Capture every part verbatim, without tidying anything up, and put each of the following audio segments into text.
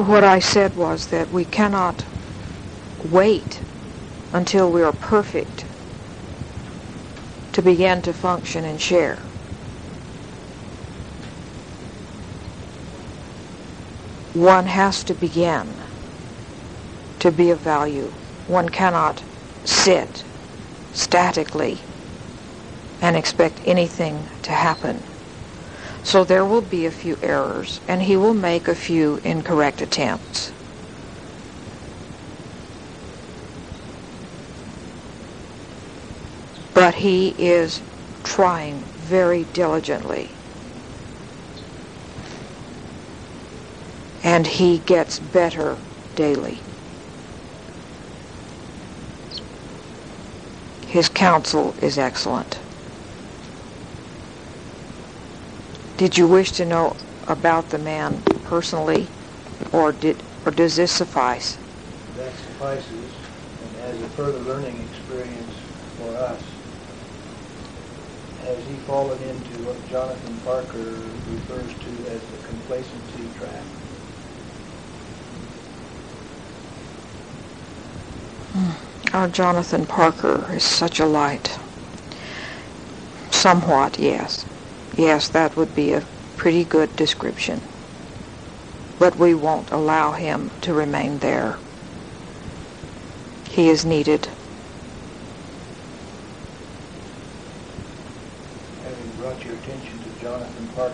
What I said was that we cannot wait until we are perfect to begin to function and share. One has to begin to be of value. One cannot sit statically and expect anything to happen. So there will be a few errors, and he will make a few incorrect attempts. But he is trying very diligently. And he gets better daily. His counsel is excellent. Did you wish to know about the man personally, or did, or does this suffice? That suffices, and as a further learning experience for us, has he fallen into what Jonathan Parker refers to as the complacency trap? Our Jonathan Parker is such a light. Somewhat, yes. Yes, that would be a pretty good description. But we won't allow him to remain there. He is needed. Having brought your attention to Jonathan Parker,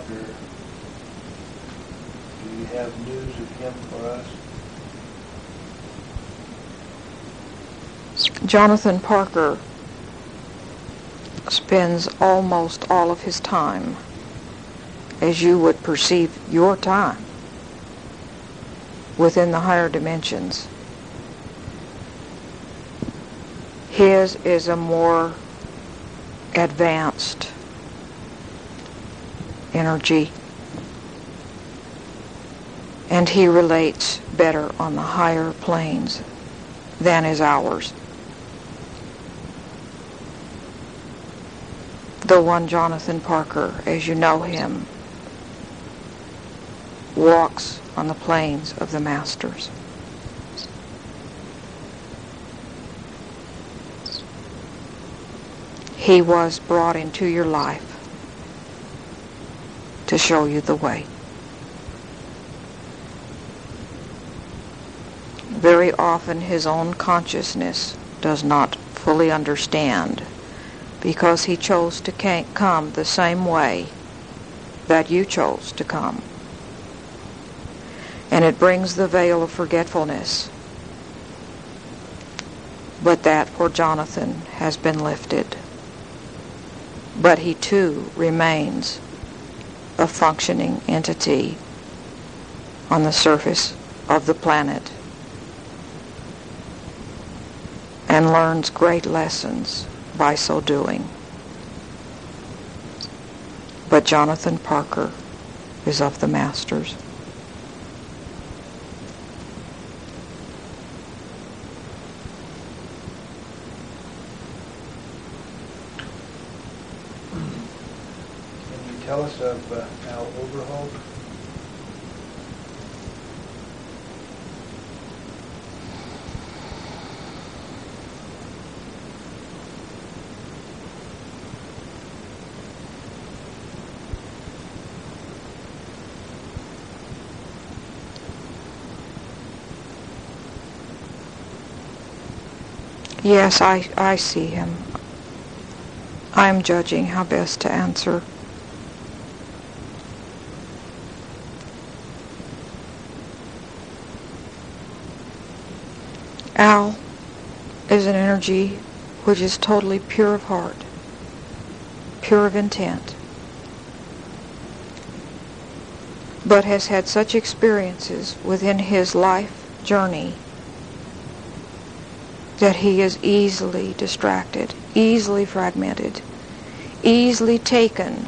do you have news of him for us? Jonathan Parker spends almost all of his time, as you would perceive your time, within the higher dimensions. His is a more advanced energy, and he relates better on the higher planes than is ours. The one Jonathan Parker, as you know him, walks on the plains of the masters. He was brought into your life to show you the way. Very often his own consciousness does not fully understand, because he chose to come the same way that you chose to come. And it brings the veil of forgetfulness. But that for Jonathan has been lifted. But he too remains a functioning entity on the surface of the planet and learns great lessons by so doing. But Jonathan Parker is of the masters. Can you tell us of uh, Al Overholt? Yes, I, I see him. I am judging how best to answer. Al is an energy which is totally pure of heart, pure of intent, but has had such experiences within his life journey that he is easily distracted, easily fragmented, easily taken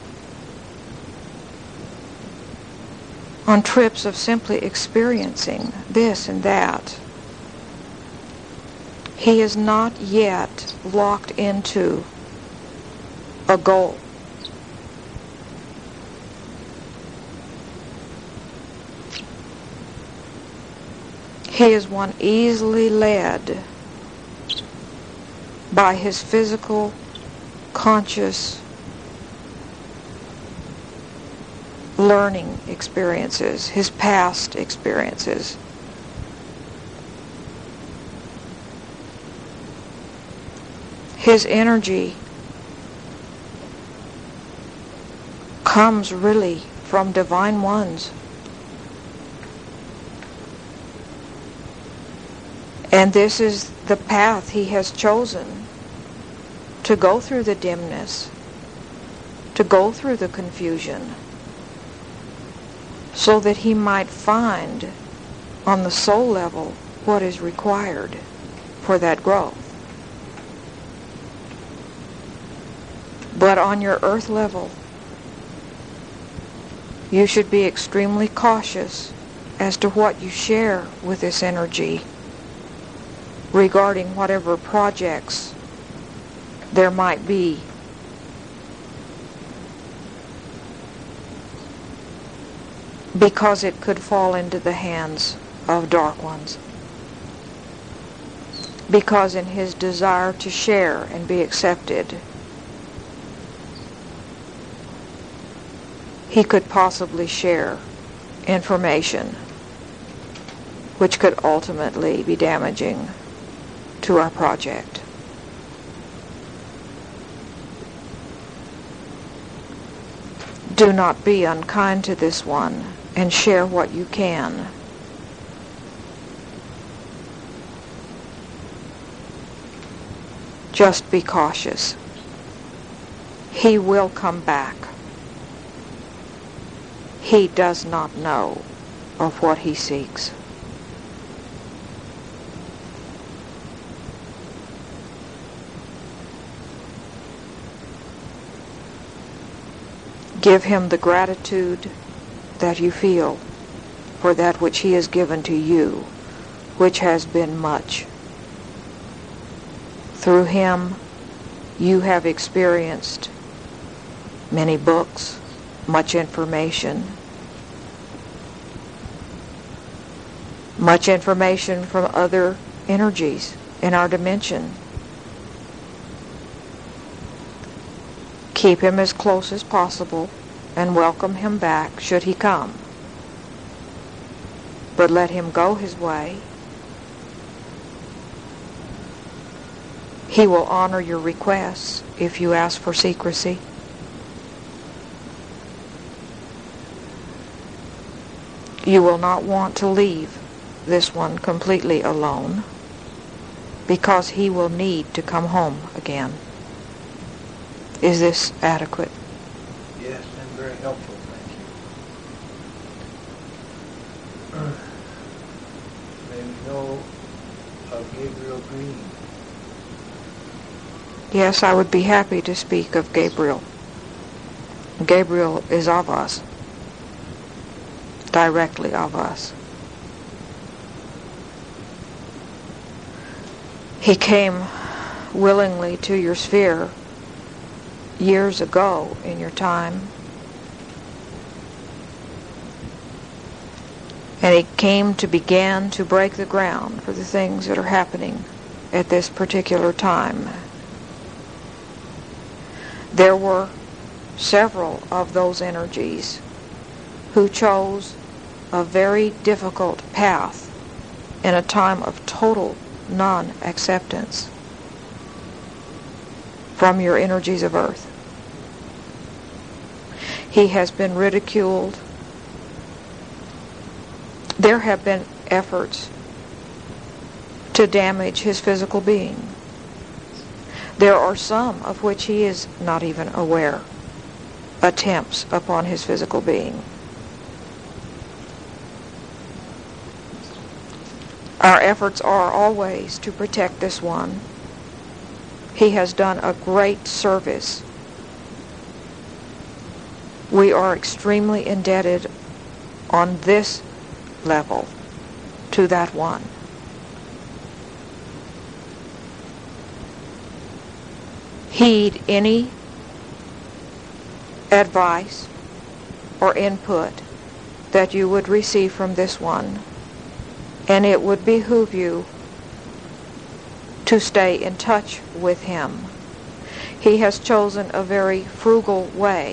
on trips of simply experiencing this and that. He is not yet locked into a goal. He is one easily led by his physical, conscious learning experiences, his past experiences. His energy comes really from divine ones. And this is the path he has chosen, to go through the dimness, to go through the confusion, so that he might find on the soul level what is required for that growth. But on your earth level, you should be extremely cautious as to what you share with this energy regarding whatever projects there might be. Because it could fall into the hands of dark ones. Because in his desire to share and be accepted, he could possibly share information which could ultimately be damaging to our project. Do not be unkind to this one, and share what you can. Just be cautious. He will come back. He does not know of what he seeks. Give him the gratitude that you feel for that which he has given to you, which has been much. Through him, you have experienced many books, much information, much information from other energies in our dimension. Keep him as close as possible and welcome him back should he come. But let him go his way. He will honor your requests if you ask for secrecy. You will not want to leave this one completely alone, because he will need to come home again. Is this adequate? Yes, and very helpful, thank you. May we know of Gabriel Green? Yes, I would be happy to speak of Gabriel. Gabriel is of us, directly of us. He came willingly to your sphere years ago in your time, and he came to begin to break the ground for the things that are happening at this particular time. There were several of those energies who chose a very difficult path in a time of total non-acceptance from your energies of earth. He has been ridiculed. There have been efforts to damage his physical being. There are some of which he is not even aware. Attempts upon his physical being. Our efforts are always to protect this one. He has done a great service. We are extremely indebted on this level to that one. Heed any advice or input that you would receive from this one, And it would behoove you to stay in touch with him. He has chosen a very frugal way.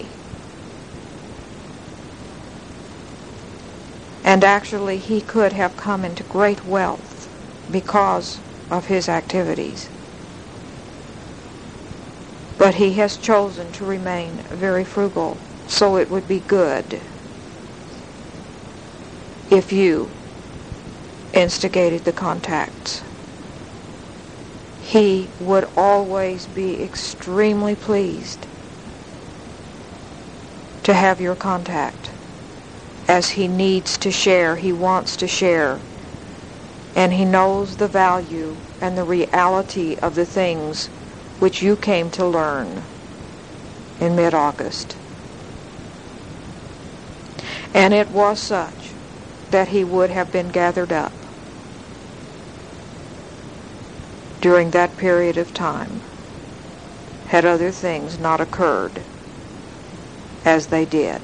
And actually, he could have come into great wealth because of his activities. But he has chosen to remain very frugal, so it would be good if you instigated the contacts. He would always be extremely pleased to have your contact, as he needs to share, he wants to share, and he knows the value and the reality of the things which you came to learn in mid-August. And it was such that he would have been gathered up during that period of time had other things not occurred as they did.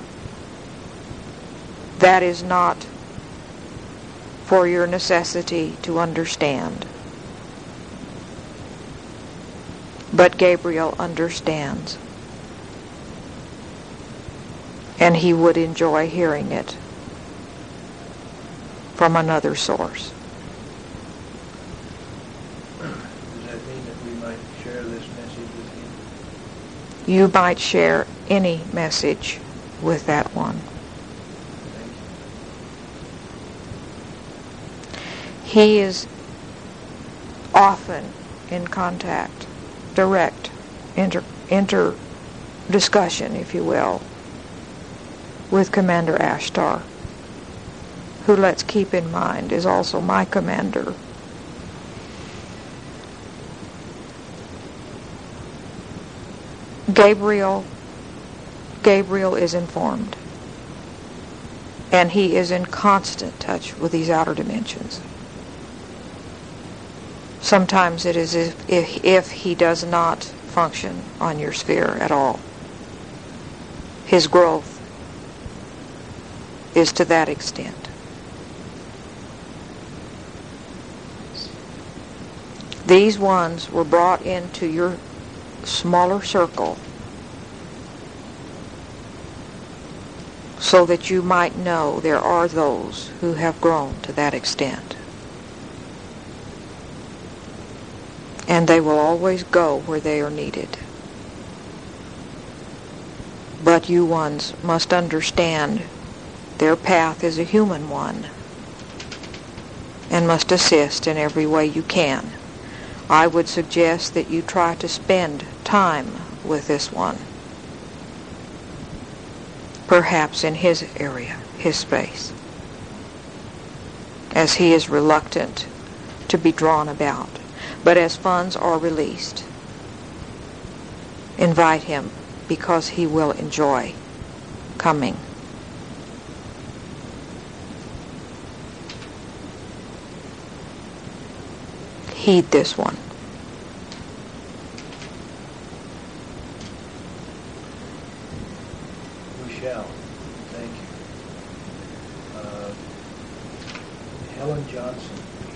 That is not for your necessity to understand. But Gabriel understands. And he would enjoy hearing it from another source. Does that mean that we might share this message with him? You might share any message with that one. He is often in contact, direct inter, inter discussion, if you will, with Commander Ashtar, who, let's keep in mind, is also my commander. Gabriel, Gabriel is informed, and he is in constant touch with these outer dimensions. Sometimes it is if, if, if he does not function on your sphere at all. His growth is to that extent. These ones were brought into your smaller circle so that you might know there are those who have grown to that extent. And they will always go where they are needed. But you ones must understand their path is a human one and must assist in every way you can. I would suggest that you try to spend time with this one, perhaps in his area, his space, as he is reluctant to be drawn about. But as funds are released, invite him, because he will enjoy coming. Heed this one. We shall. Thank you. Uh, Helen Johnson.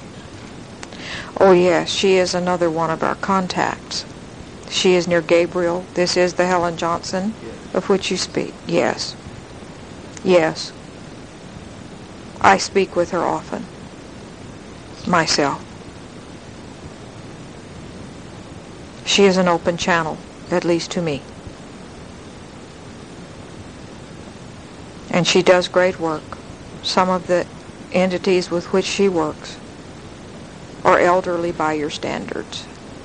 Oh yes, she is another one of our contacts. She is near Gabriel. This is the Helen Johnson Yes. of which you speak. Yes. Yes. I speak with her often, myself. She is an open channel, at least to me. And she does great work. Some of the entities with which she works are elderly by your standards.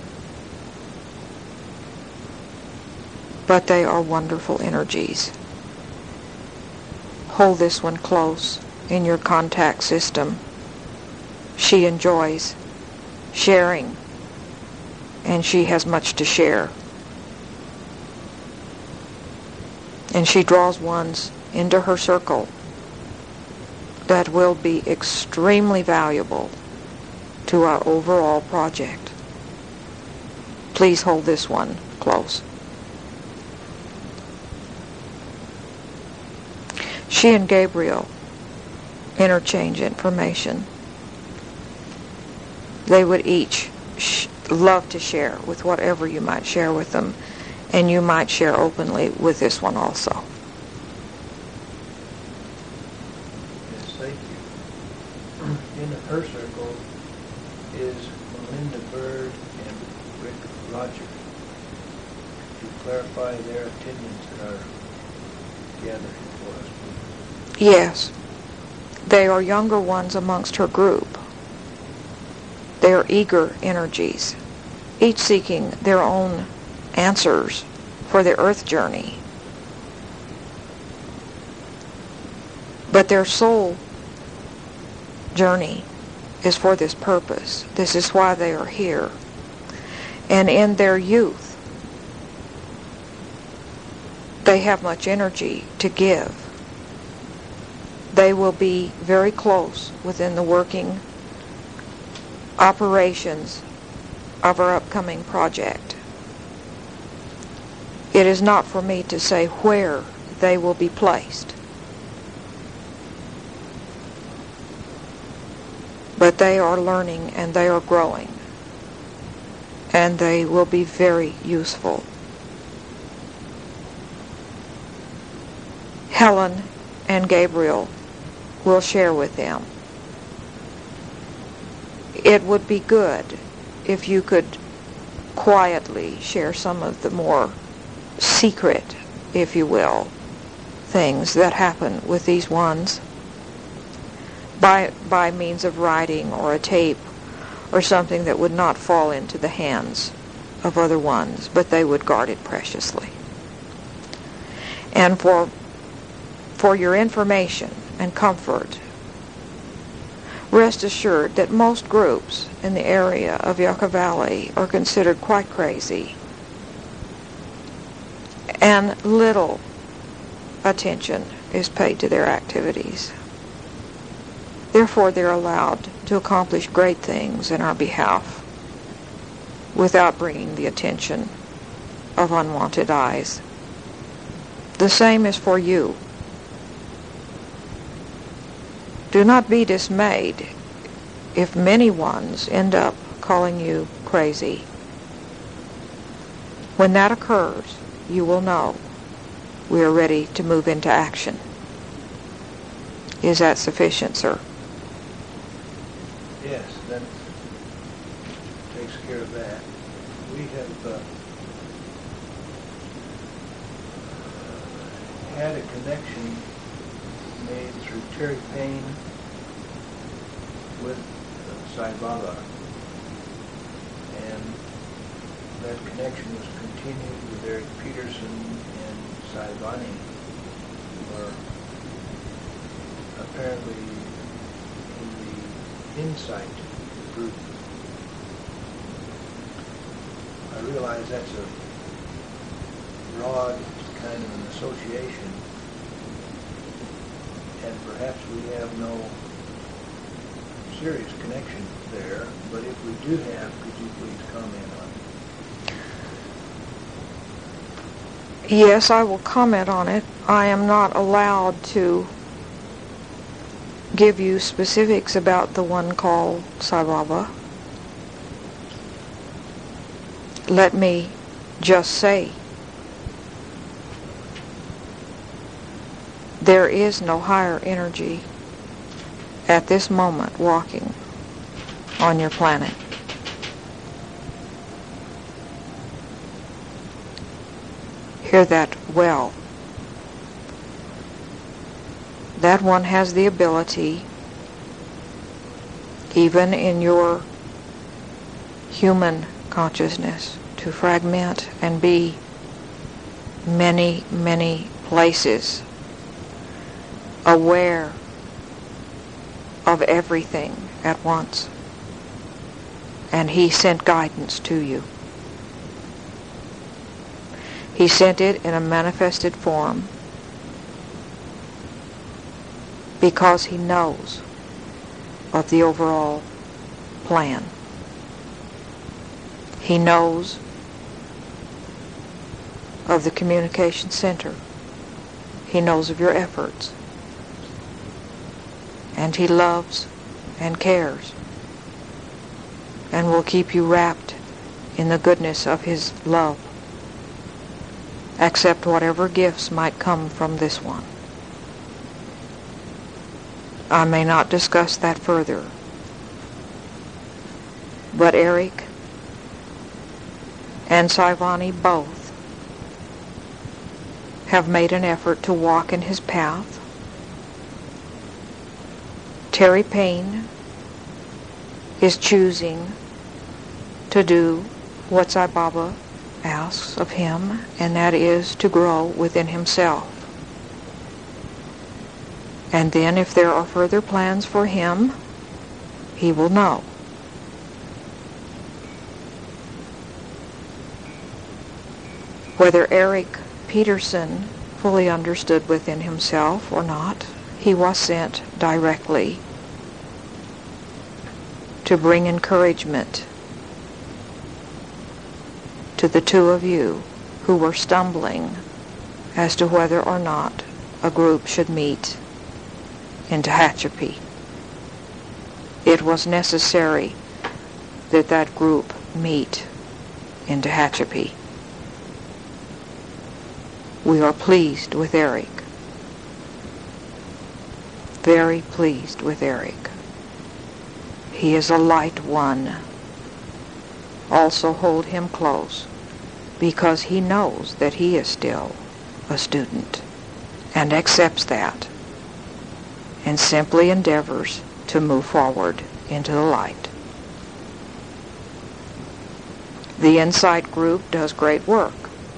But they are wonderful energies. Hold this one close in your contact system. She enjoys sharing, and she has much to share. And she draws ones into her circle that will be extremely valuable to our overall project. Please hold this one close. She and Gabriel interchange information They would each sh- love to share with whatever you might share with them, and you might share openly with this one also. Yes, thank you. In her circle is Melinda Bird and Rick Roger. To clarify their opinions that are gathered for us, please. Yes, they are younger ones amongst her group. They are eager energies, each seeking their own answers for their earth journey. But their soul journey is for this purpose. This is why they are here. And in their youth, they have much energy to give. They will be very close within the working operations of our upcoming project. It is not for me to say where they will be placed, but they are learning and they are growing, and they will be very useful. Helen and Gabriel will share with them. It would be good if you could quietly share some of the more secret, if you will, things that happen with these ones by by means of writing or a tape or something that would not fall into the hands of other ones, but they would guard it preciously. And for for your information and comfort, rest assured that most groups in the area of Yucca Valley are considered quite crazy, and little attention is paid to their activities. Therefore, they're allowed to accomplish great things in our behalf without bringing the attention of unwanted eyes. The same is for you. Do not be dismayed if many ones end up calling you crazy. When that occurs, you will know we are ready to move into action. Is that sufficient, sir? Yes, that takes care of that. We have uh, had a connection made through Terry Payne with uh, Sai Baba, and that connection was continued with Eric Peterson and Sai Bani, who are apparently in the Insight group. I realize that's a broad kind of an association, and perhaps we have no serious connection there, but if we do have, could you please comment on it? Yes, I will comment on it. I am not allowed to give you specifics about the one called Sai Baba. Let me just say there is no higher energy at this moment walking on your planet. Hear that well. That one has the ability, even in your human consciousness, to fragment and be many, many places, aware of everything at once. And he sent guidance to you. He sent it in a manifested form because he knows of the overall plan. He knows of the communication center. He knows of your efforts. And he loves and cares. and will keep you wrapped in the goodness of his love. Accept whatever gifts might come from this one. I may not discuss that further, but Eric and Saivani both have made an effort to walk in his path. Terry Payne is choosing to do what Sai Baba asks of him, and that is to grow within himself. And then if there are further plans for him, he will know. Whether Eric Peterson fully understood within himself or not, he was sent directly to bring encouragement to the two of you who were stumbling as to whether or not a group should meet in Tehachapi. It was necessary that that group meet in Tehachapi. We are pleased with Eric. Very pleased with Eric. He is a light one. Also hold him close, because he knows that he is still a student and accepts that and simply endeavors to move forward into the light. The Insight group does great work.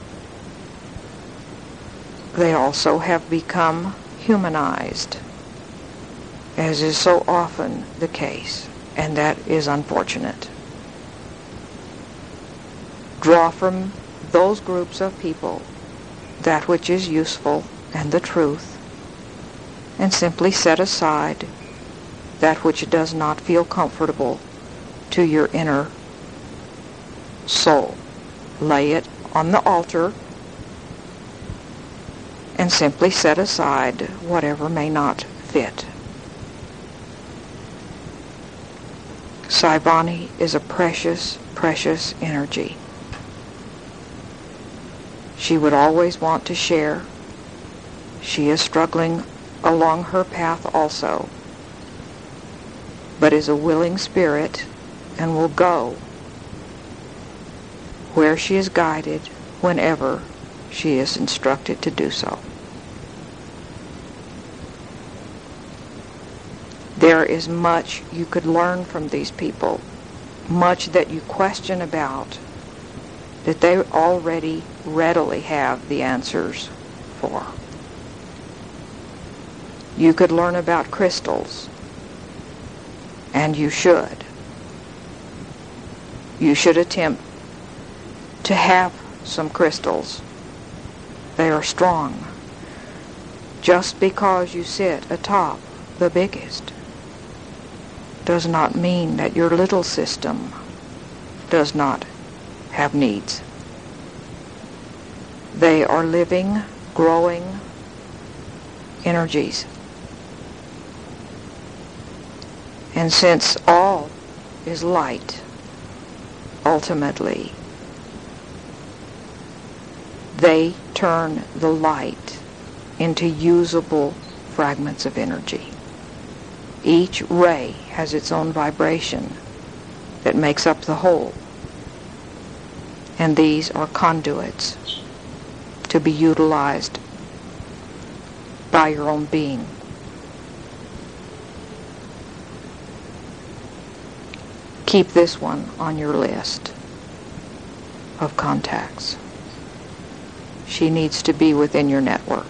They also have become humanized, as is so often the case, and that is unfortunate. Draw from those groups of people that which is useful and the truth, and simply set aside that which does not feel comfortable to your inner soul. Lay it on the altar and simply set aside whatever may not fit. Saivani is a precious, precious energy. She would always want to share. She is struggling along her path also, but is a willing spirit and will go where she is guided whenever she is instructed to do so. There is much you could learn from these people, much that you question about, that they already readily have the answers for. You could learn about crystals, and you should. You should attempt to have some crystals. They are strong. Just because you sit atop the biggest does not mean that your little system does not have needs. They are living, growing energies. And since all is light, ultimately, they turn the light into usable fragments of energy. Each ray has its own vibration that makes up the whole. And these are conduits to be utilized by your own being. Keep this one on your list of contacts. She needs to be within your network.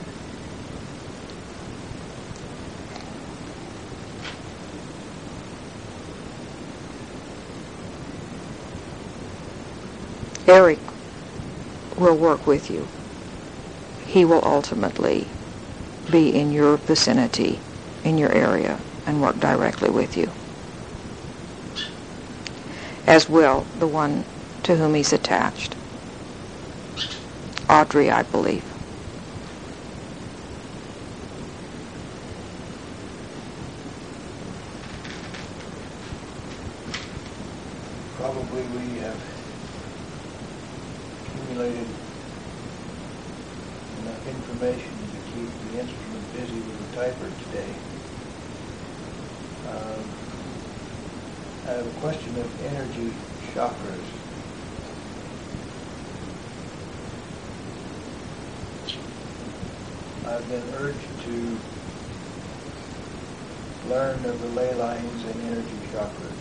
Eric will work with you. He will ultimately be in your vicinity, in your area, and work directly with you. As will the one to whom he's attached. Audrey, I believe. probably we have accumulated enough information to keep the instrument busy with the typer today. Um, I have a question of energy chakras. I've been urged to learn of the ley lines and energy chakras.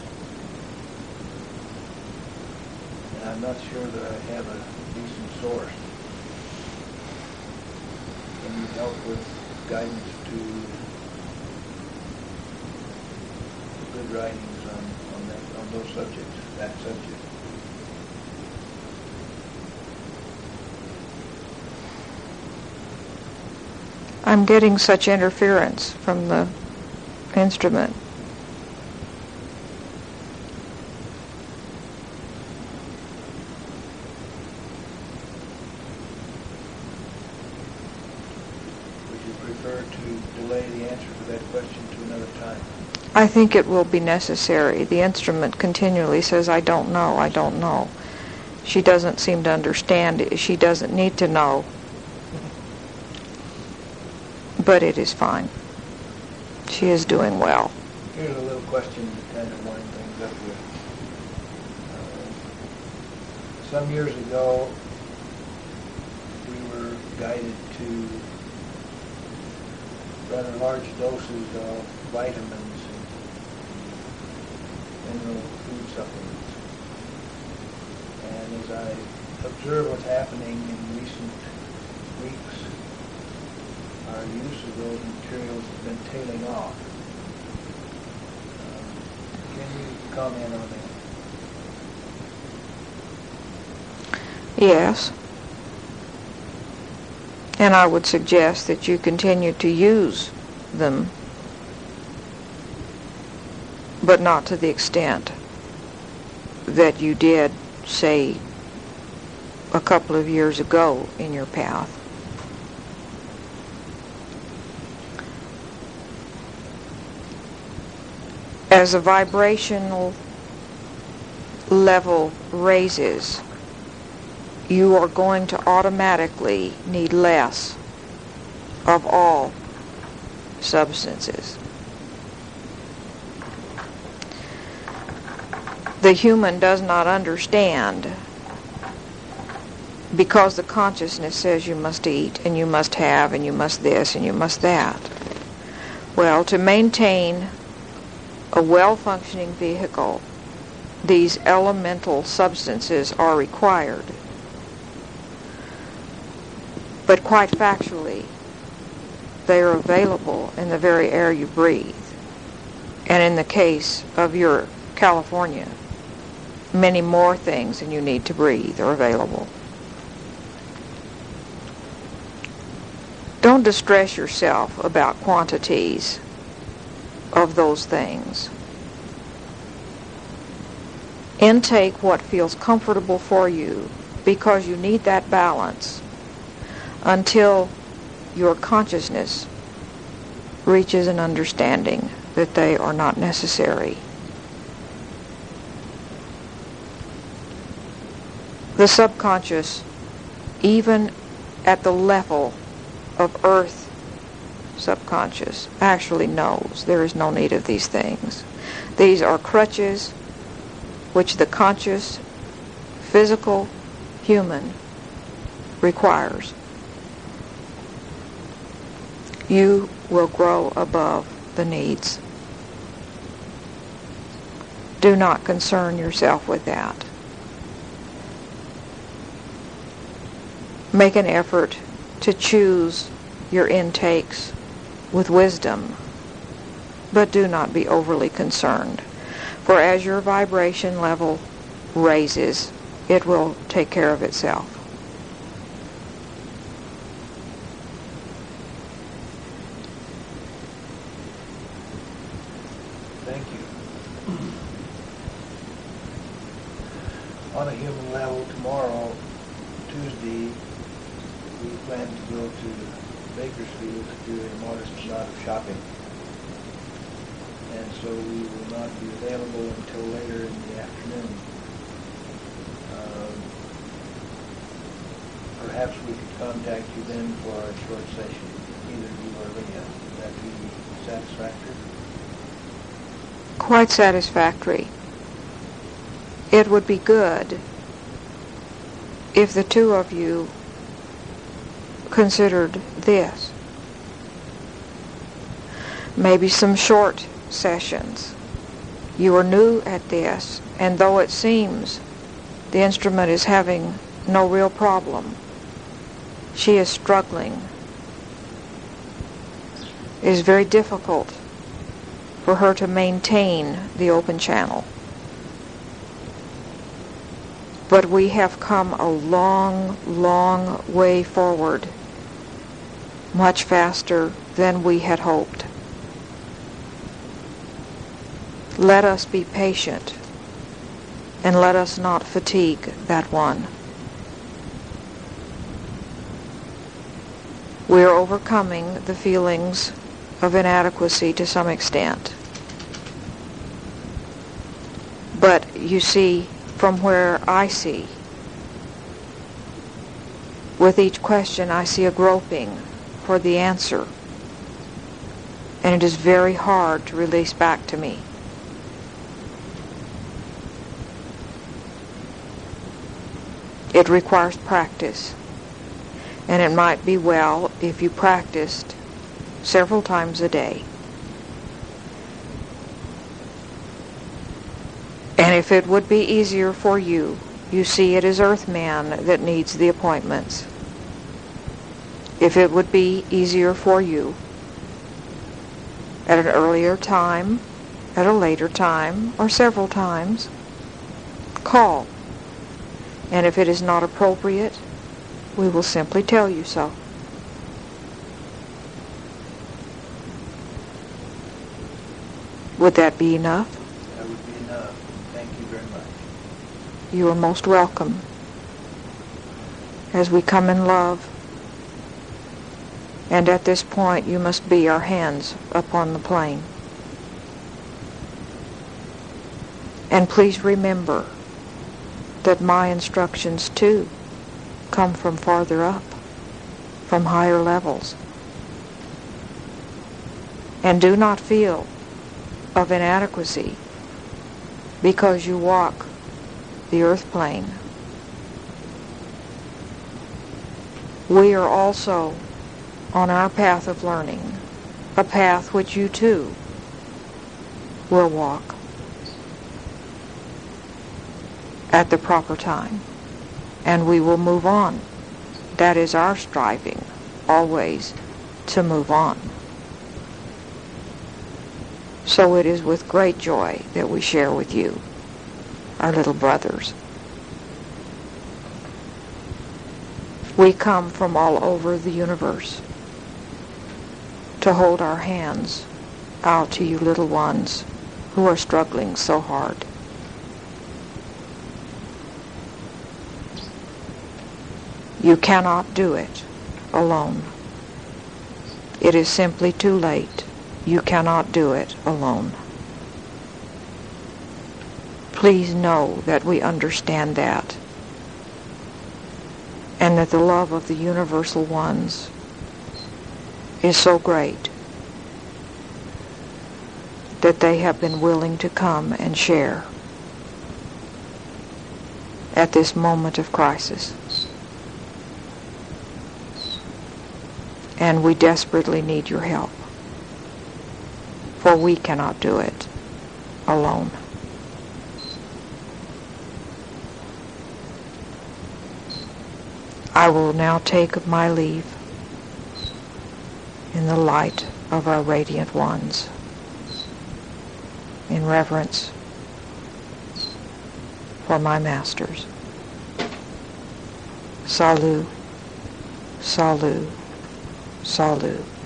And I'm not sure that I have a decent source. Can you help with guidance to good writings on, on, that, on those subjects, that subject? I'm getting such interference from the instrument. Would you prefer to delay the answer to that question to another time? I think it will be necessary. The instrument continually says, I don't know, I don't know. She doesn't seem to understand it. She doesn't need to know. But it is fine. She is doing well. Here's a little question to kind of wind things up with. Uh, some years ago, we were guided to rather large doses of vitamins and mineral food supplements. And as I observe what's happening in recent weeks, our use of those materials has been tailing off. Um, can you comment on that? Yes. And I would suggest that you continue to use them, but not to the extent that you did, say, a couple of years ago in your path. As the vibrational level raises, you are going to automatically need less of all substances. The human does not understand, because the consciousness says you must eat and you must have and you must this and you must that. Well, to maintain a well-functioning vehicle, these elemental substances are required. But quite factually, they are available in the very air you breathe. And in the case of your California, many more things than you need to breathe are available. Don't distress yourself about quantities of those things. Intake what feels comfortable for you, because you need that balance until your consciousness reaches an understanding that they are not necessary. The subconscious, even at the level of earth subconscious, actually knows there is no need of these things. These are crutches which the conscious, physical human requires. You will grow above the needs. Do not concern yourself with that. Make an effort to choose your intakes with wisdom, but do not be overly concerned. For as your vibration level raises, it will take care of itself. Thank you. On a human level, tomorrow, Tuesday, we plan to go to Bakersfield to do a modest amount of shopping. And so we will not be available until later in the afternoon. Um, Perhaps we could contact you then for a short session, either you or Leah. Would that be satisfactory? Quite satisfactory. It would be good if the two of you considered this. Maybe some short sessions. You are new at this, and though it seems the instrument is having no real problem, she is struggling. It is very difficult for her to maintain the open channel. But we have come a long, long way forward, much faster than we had hoped. Let us be patient, and let us not fatigue that one. We are overcoming the feelings of inadequacy to some extent. But you see, from where I see, with each question I see a groping for the answer, and it is very hard to release back to me. It requires practice, and it might be well if you practiced several times a day. And if it would be easier for you, you see it is Earthman that needs the appointments. If it would be easier for you, at an earlier time, at a later time, or several times, call. And if it is not appropriate, we will simply tell you so. Would that be enough? That would be enough. Thank you very much. You are most welcome. As we come in love, and at this point you must be our hands upon the plane. And please remember that my instructions too come from farther up, from higher levels. And do not feel of inadequacy because you walk the earth plane. We are also on our path of learning, a path which you too will walk at the proper time, and we will move on. That is our striving, always to move on. So it is with great joy that we share with you, our little brothers. We come from all over the universe to hold our hands out to you little ones who are struggling so hard. You cannot do it alone. It is simply too late. You cannot do it alone. Please know that we understand that, and that the love of the universal ones is so great that they have been willing to come and share at this moment of crisis. And we desperately need your help, for we cannot do it alone. I will now take my leave in the light of our radiant ones, in reverence for my masters. Salut, salut, salut.